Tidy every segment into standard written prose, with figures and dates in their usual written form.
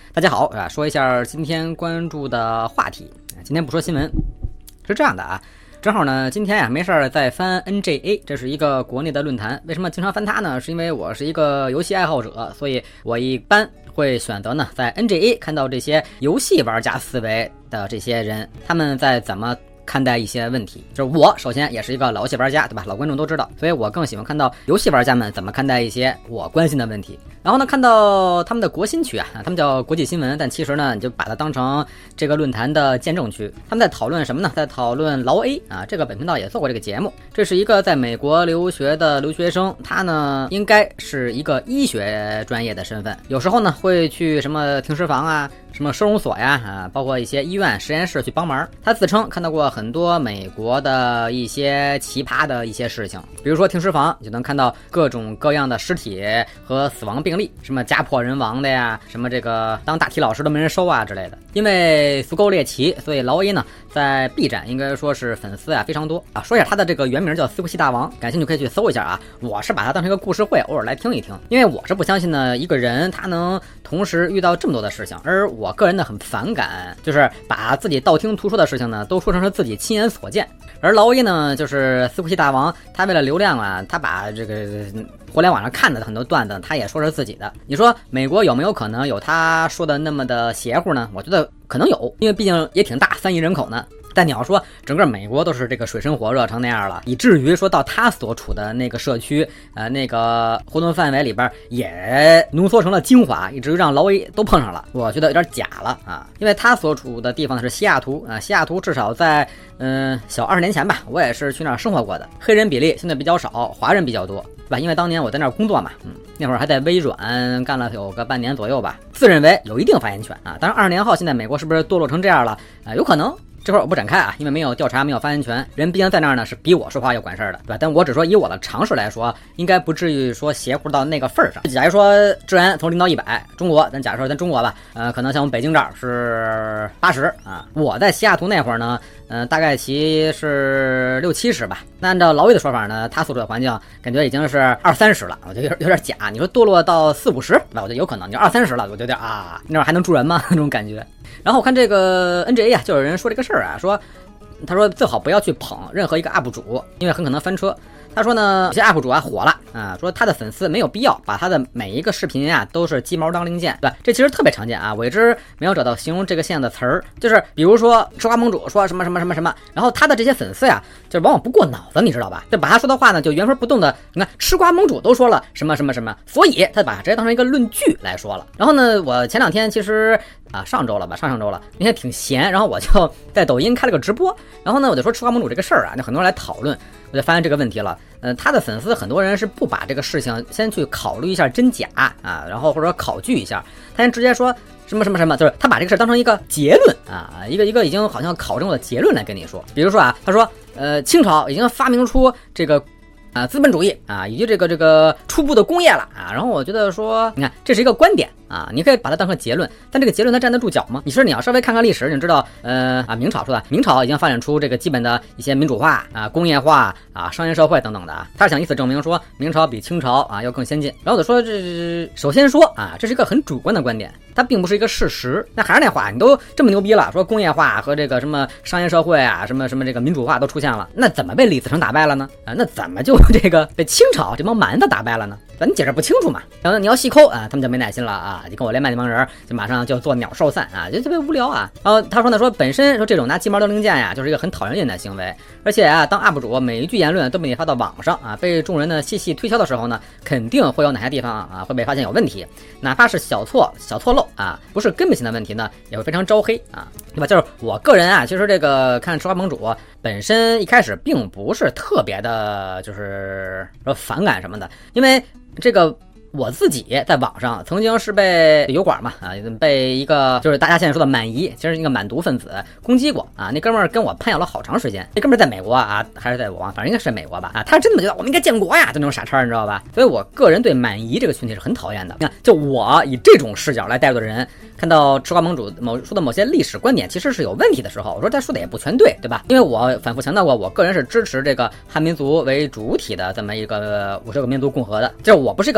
大家好啊，说一下今天关注的话题。今天不说新闻，是这样的啊，正好呢，今天没事儿在翻 NGA， 这是一个国内的论坛。为什么经常翻它呢？是因为我是一个游戏爱好者，所以我一般会选择呢在 NGA 看到这些游戏玩家思维的这些人，他们在怎么看待一些问题。就是我首先也是一个老游戏玩家，对吧？老观众都知道，所以我更喜欢看到游戏玩家们怎么看待一些我关心的问题。然后呢，看到他们的国新区啊，他们叫国际新闻，但其实呢，你就把它当成这个论坛的见证区。他们在讨论什么呢？在讨论劳 A 啊，这个本频道也做过这个节目。这是一个在美国留学的留学生，他呢应该是一个医学专业的身份，有时候呢会去什么停尸房啊、什么收容所呀啊，包括一些医院、实验室去帮忙。他自称看到过很多美国的一些奇葩的一些事情，比如说停尸房，你就能看到各种各样的尸体和死亡病例，什么家破人亡的呀，什么这个当大体老师都没人收啊之类的。因为足够猎奇，所以劳 A 呢在 B 站应该说是粉丝啊非常多啊。说一下他的这个原名叫伺服器大王，感兴趣可以去搜一下啊。我是把它当成一个故事会，偶尔来听一听，因为我是不相信呢一个人他能同时遇到这么多的事情，而我个人呢很反感，就是把自己道听途说的事情呢都说成是自己亲眼所见。而劳 A 呢就是伺服器大王，他为了流量啊，他把这个互联网上看的很多段子他也说是自己的。你说美国有没有可能有他说的那么的邪乎呢？我觉得可能有，因为毕竟也挺大，3亿人口呢。但你要说整个美国都是这个水深火热成那样了，以至于说到他所处的那个社区那个活动范围里边也浓缩成了精华，以至于让劳 A 都碰上了，我觉得有点假了啊。因为他所处的地方是西雅图啊，西雅图至少在小20年前吧，我也是去那儿生活过的，黑人比例现在比较少，华人比较多，对吧？因为当年我在那儿工作嘛，那会儿还在微软干了有个半年左右吧，自认为有一定发言权啊。当然20年后现在美国是不是堕落成这样了有可能，这会儿我不展开啊，因为没有调查，没有发言权，人毕竟在那儿呢是比我说话要管事儿的，对吧？但我只说以我的常识来说，应该不至于说邪乎到那个份儿上。假如说治安从0到100，中国咱假如说咱中国吧，可能像我们北京这儿是80啊。我在西雅图那会儿呢，大概其是60、70吧。那按照劳 A 的说法呢，他所处的环境感觉已经是20、30了，我觉得有点假。你说堕落到40、50，对吧？我觉得有可能。你20、30了，我觉得啊，那会儿还能住人吗？那种感觉。然后我看这个 NGA 啊，就有人说这个事儿啊，他说最好不要去捧任何一个 UP 主，因为很可能翻车。他说呢，有些 UP 主啊火了啊，说他的粉丝没有必要把他的每一个视频啊都是鸡毛当令箭，对吧？这其实特别常见啊，我一直没有找到形容这个现象的词儿，就是比如说吃瓜盟主说什么什么什么什么，然后他的这些粉丝呀，就往往不过脑子，你知道吧？就把他说的话呢，就原封不动的，你看吃瓜盟主都说了什么什么什么，所以他把它直接当成一个论据来说了。然后呢，我前两天其实上周了吧，上周了，那天挺闲，然后我就在抖音开了个直播，然后呢，我就说吃瓜盟主这个事儿啊，就很多人来讨论，我就发现这个问题了。他的粉丝很多人是不把这个事情先去考虑一下真假啊，然后或者说考据一下，他先直接说什么什么什么，就是他把这个事当成一个结论啊，一个已经好像考证的结论来跟你说。比如说啊，他说清朝已经发明出这个资本主义啊，以及这个初步的工业了啊，然后我觉得说，你看这是一个观点啊，你可以把它当成结论，但这个结论它站得住脚吗？你要稍微看看历史，你知道明朝说的，明朝已经发展出这个基本的一些民主化啊、工业化啊、商业社会等等的啊，他是想以此证明说明朝比清朝啊要更先进。然后我就说首先说啊，这是一个很主观的观点，它并不是一个事实。那还是那话，你都这么牛逼了，说工业化和这个什么商业社会啊、什么这个民主化都出现了，那怎么被李自成打败了呢？那怎么就这个被清朝这帮蛮子打败了呢？咱解释不清楚嘛。然后你要细抠啊，他们就没耐心了啊，就跟我连麦那帮人就马上就做鸟兽散啊，就特别无聊啊。然后他说呢，说本身说这种拿鸡毛当令箭呀，就是一个很讨人厌的行为，而且啊，当 UP 主每一句言论都被你发到网上啊，被众人呢细细推敲的时候呢，肯定会有哪些地方啊会被发现有问题，哪怕是小错漏啊，不是根本性的问题呢，也会非常招黑啊，对吧？就是我个人啊，其实这个看吃瓜盟主本身一开始并不是特别的，就是说反感什么的，因为这个我自己在网上曾经是被油管嘛被一个就是大家现在说的满夷，其实一个满族分子攻击过啊。那哥们儿跟我攀咬了好长时间，那哥们儿在美国啊，还是在我忘，反正应该是美国吧啊。他真的觉得我们应该建国呀，就那种傻叉，你知道吧？所以我个人对满夷这个群体是很讨厌的。你看，就我以这种视角来带入的人，看到吃瓜盟主说的某些历史观点其实是有问题的时候，我说他说的也不全对，对吧？因为我反复强调过，我个人是支持这个汉民族为主体的这么一个50个民族共和的，就是我不是一个完全的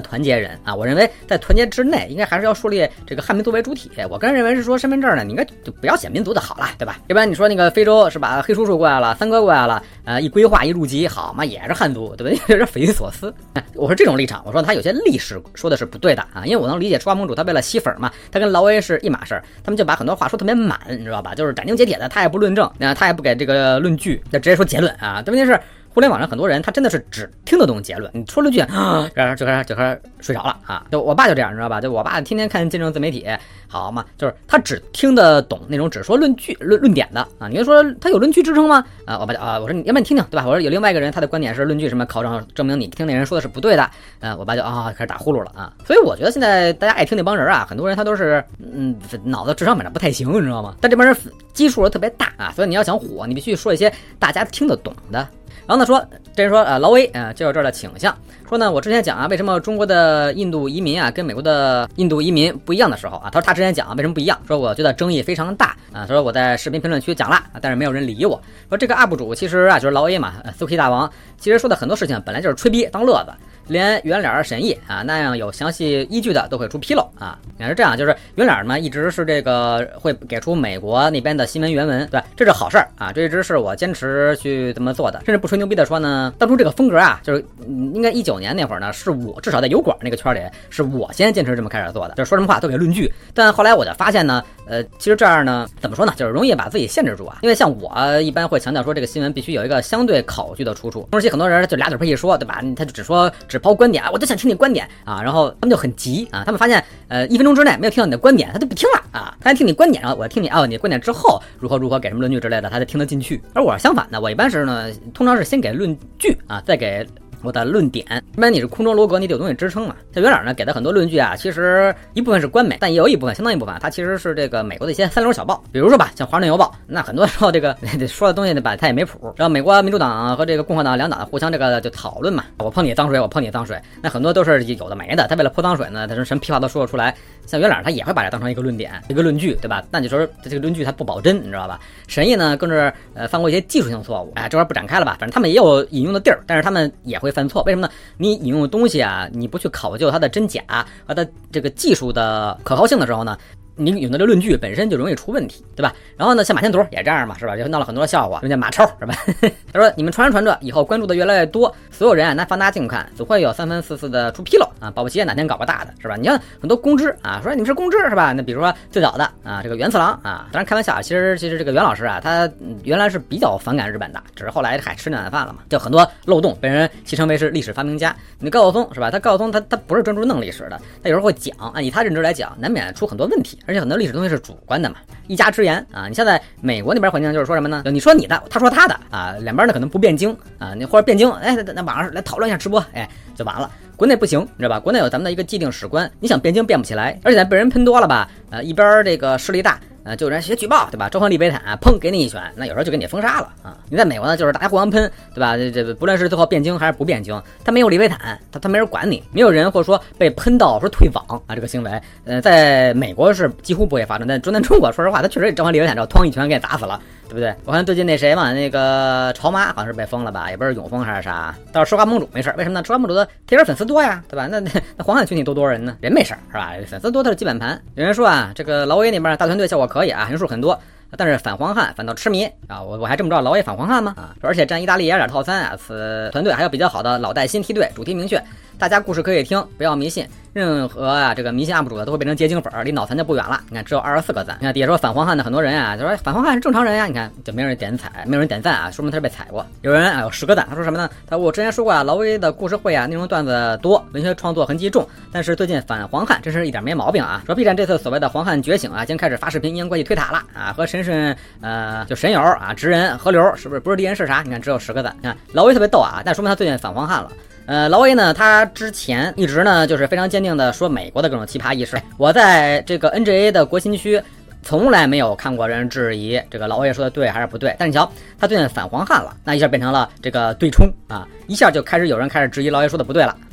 团结人啊。我认为在团结之内，应该还是要树立这个汉民族为主体。我个人认为是说，身份证呢，你应该就不要写民族的好了，对吧？要不然你说那个非洲是吧，黑叔叔过来了，三哥过来了，一规划一入籍，好嘛，也是汉族，对不对？有点匪夷所思。我是这种立场，我说他有些历史说的是不对的啊，因为我能理解中华盟主他为了吸粉嘛，他跟劳 A 是一码事儿，他们就把很多话说特别满，你知道吧？就是斩钉截铁的，他也不论证，他也不给这个论据，就直接说结论啊。问题是互联网上很多人他真的是只听得懂结论，你说了句然后就开始睡着了啊。就我爸就这样，你知道吧？就我爸天天看见证自媒体，好嘛，就是他只听得懂那种只说论据论点的啊。你就说他有论据支撑吗？啊，我爸我说你要不然你听听，对吧？我说有另外一个人他的观点是论据什么考证明你听那人说的是不对的，我爸就开始打呼噜了啊。所以我觉得现在大家爱听那帮人啊，很多人他都是脑子智商本来不太行，你知道吗？但这帮人基数特别大啊，所以你要想火，你必须说一些大家听得懂的。然后呢说，这人说劳 A 就有这儿的倾向，说呢我之前讲啊，为什么中国的印度移民啊跟美国的印度移民不一样的时候啊，他说他之前讲为什么不一样，说我觉得争议非常大啊，他说我在视频评论区讲了，但是没有人理我。说这个 UP 主其实啊就是劳 A 嘛，Suki 大王，其实说的很多事情本来就是吹逼当乐子。连圆脸审议啊那样有详细依据的都会出纰漏啊，也是这样，就是圆脸呢一直是这个会给出美国那边的新闻原文，对，这是好事儿啊，这一直是我坚持去这么做的，甚至不吹牛逼的说呢，当初这个风格啊，就是应该19年那会儿呢，是我至少在油管那个圈里，是我先坚持这么开始做的，就是说什么话都给论据，但后来我就发现呢，其实这样呢，怎么说呢，就是容易把自己限制住啊，因为像我一般会强调说这个新闻必须有一个相对考据的出处，而且很多人就俩嘴皮一说，对吧？他就只抛观点，我就想听你观点啊，然后他们就很急啊，他们发现1分钟之内没有听到你的观点，他就不听了啊，他听你观点，然后我听你你的观点之后如何给什么论据之类的，他才听得进去。而我相反呢，我一般是呢，通常是先给论据啊，再给我的论点，一般你是空中楼阁，你得有东西支撑嘛。这圆脸呢给的很多论据啊，其实一部分是官媒，但也有一部分相当一部分，它其实是这个美国的一些三流小报，比如说吧，像《华盛顿邮报》，那很多时候这个说的东西呢吧，它也没谱。然后美国民主党和这个共和党两党互相这个就讨论嘛，我碰你脏水，我碰你脏水，那很多都是有的没的。他为了泼脏水呢，他什么屁话都说得出来。像圆脸他也会把它当成一个论点，一个论据，对吧？那你说这个论据它不保真，你知道吧？审议呢更是犯过一些技术性错误，这块不展开了吧？反正他们也有引用的地儿，但是他们也会犯错，为什么呢？你引用的东西啊，你不去考究它的真假和它这个技术的可靠性的时候呢，你引用的论据本身就容易出问题，对吧？然后呢，像马天图也这样嘛，是吧？就闹了很多笑话，人家马超是吧？他说你们传着以后关注的越来越多，所有人啊拿放大镜看，总会有3番4次的出纰漏啊，保不齐哪天搞个大的，是吧？你看很多公知啊，说你们是公知是吧？那比如说最早的啊，这个袁次郎啊，当然开玩笑，其实这个袁老师啊，他原来是比较反感日本的，只是后来吃那碗饭了嘛，就很多漏洞被人戏称为是历史发明家。你高晓松是吧？他高晓松他不是专注弄历史的，他有时候会讲，按以他认知来讲，难免出很多问题，而且很多历史东西是主观的嘛，一家之言啊。你现在美国那边环境就是说什么呢？你说你的，他说他的啊，两边呢可能不辩经啊，你或者辩经，那网上来讨论一下直播，就完了。国内不行，你知道吧？国内有咱们的一个既定史观，你想辩经辩不起来，而且被人喷多了吧？一边这个势力大。就有人写举报，对吧？召唤利维坦，砰，给你一拳，那有时候就给你封杀了啊！你在美国呢，就是大家互相喷，对吧？这不论是最后辩经还是不辩经，他没有利维坦，他没人管你，没有人或者说被喷到说退网啊，这个行为，在美国是几乎不会发生，但中国说实话，他确实召唤利维坦之后，哐一拳给打死了。对不对？我看最近那谁嘛，那个潮妈好像是被封了吧，也不是永封还是啥。倒是奢华盟主没事，为什么呢？奢华盟主的贴粉丝多呀，对吧？那黄汉群体多人呢，人没事是吧？粉丝多他是基本盘。有人说啊，这个劳 A 那边大团队效果可以啊，人数很多。但是反黄汉反倒痴迷啊！我还这么知道劳 A 反黄汉吗？啊，而且占意大利也点套餐啊，此团队还有比较好的老带新梯队，主题明确，大家故事可以听，不要迷信。任何这个迷信 UP 主都会变成结晶粉，离脑残就不远了。你看只有24个赞，你看底下说反黄汉的很多人啊，就说反黄汉是正常人呀，你看就没有人点彩，没有人点赞啊，说明他是被踩过。有人有10个赞，他说什么呢？我之前说过啊，劳 A 的故事会啊，内容段子多，文学创作痕迹重，但是最近反黄汉真是一点没毛病啊。说 B 站这次所谓的黄汉觉醒啊，已经开始发视频阴阳怪气推塔了啊，和神就神友啊、直人、河流是不是敌人是啥？你看只有10个赞，你看劳 A 特别逗啊，但说明他最近反黄汉了。劳 A 呢，他之前一直呢就是非常坚定的说美国的各种奇葩意识。我在这个 NGA 的国新区从来没有看过人质疑这个劳 A 说的对还是不对，但是你瞧他最近反黄汉了，那一下变成了这个对冲啊，一下就有人开始质疑劳 A 说的不对了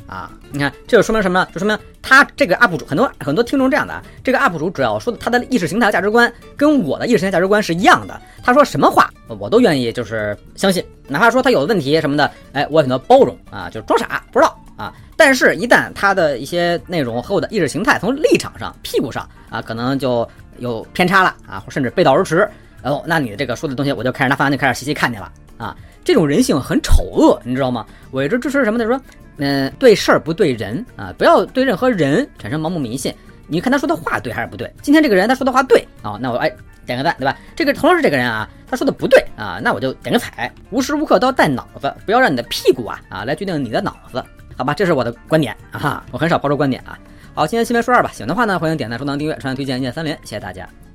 啊。你看，这就说明什么呢？就说明他这个 UP 主很多听众这样的啊，这个 UP 主只要说他的意识形态价值观跟我的意识形态价值观是一样的，他说什么话我都愿意就是相信，哪怕说他有问题什么的，哎，我选择包容啊，就是装傻不知道啊。但是，一旦他的一些内容和我的意识形态从立场上、屁股上啊，可能就有偏差了啊，甚至背道而驰，那你这个说的东西我就开始拿放大镜开始细细看去了啊。这种人性很丑恶，你知道吗？我一直支持什么呢？说，对事儿不对人啊，不要对任何人产生盲目迷信。你看他说的话对还是不对？今天这个人他说的话对啊，那我点个赞，对吧？这个同样是这个人啊，他说的不对啊，那我就点个踩。无时无刻都要带脑子，不要让你的屁股啊来决定你的脑子，好吧？这是我的观点啊，我很少抛出观点啊。好，今天新闻说2吧，喜欢的话呢，欢迎点赞、收藏、订阅、专栏推荐、一键3连，谢谢大家。